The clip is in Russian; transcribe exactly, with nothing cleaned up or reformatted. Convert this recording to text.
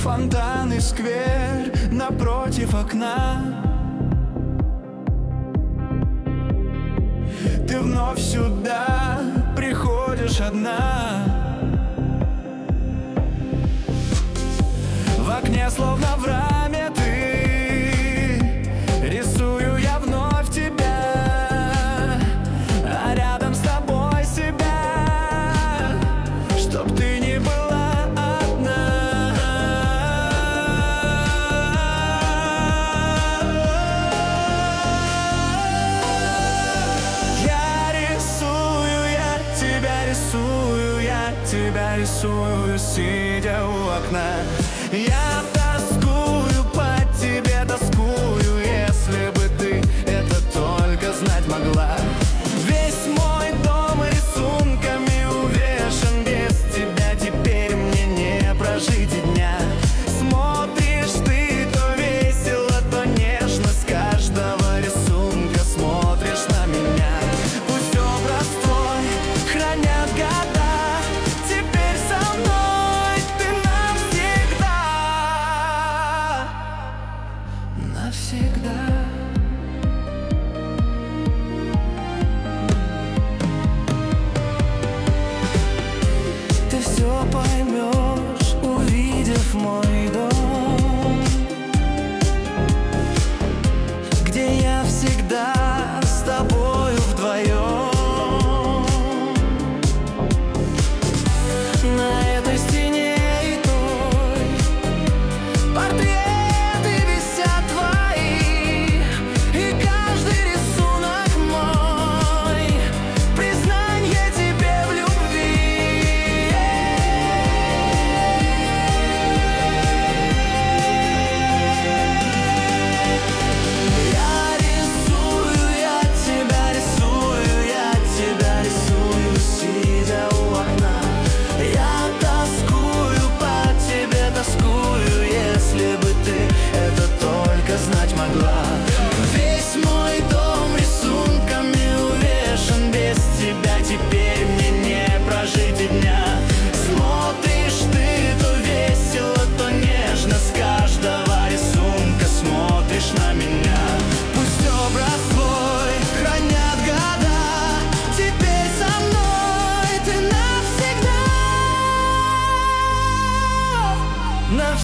Фонтан и сквер напротив окна. Ты вновь сюда приходишь одна. В окне словно в раме ты. Рисую я вновь тебя, а рядом с тобой себя, чтоб ты не была одна. Я рисую, я тебя рисую, я тебя рисую, сидя у окна. Я тоскую по тебе, тоскую, если бы ты это только знать могла. Весь мой дом рисунками увешан, без тебя теперь мне не прожить и дня. Смотришь ты то весело, то нежно, с каждого рисунка смотришь на меня. Пусть образ твой хранят года, теперь со мной ты навсегда. Навсегда. Ты все поймешь, увидев мой дом, где я всегда с тобою вдвоем. На этой стене и той портреты висят твои, и каждый рисунок мой признание тебе в любви. Я рисую, я тебя рисую, я тебя рисую, сидя у окна. Я тоскую по тебе, тоскую, если бы ты это только знать могла. Весь мой дом рисунками увешан, без тебя теперь мне не прожить и дня. Смотришь ты то весело, то нежно, с каждого рисунка смотришь на меня. Пусть образ твой хранят года, теперь со мной ты навсегда. Навсегда.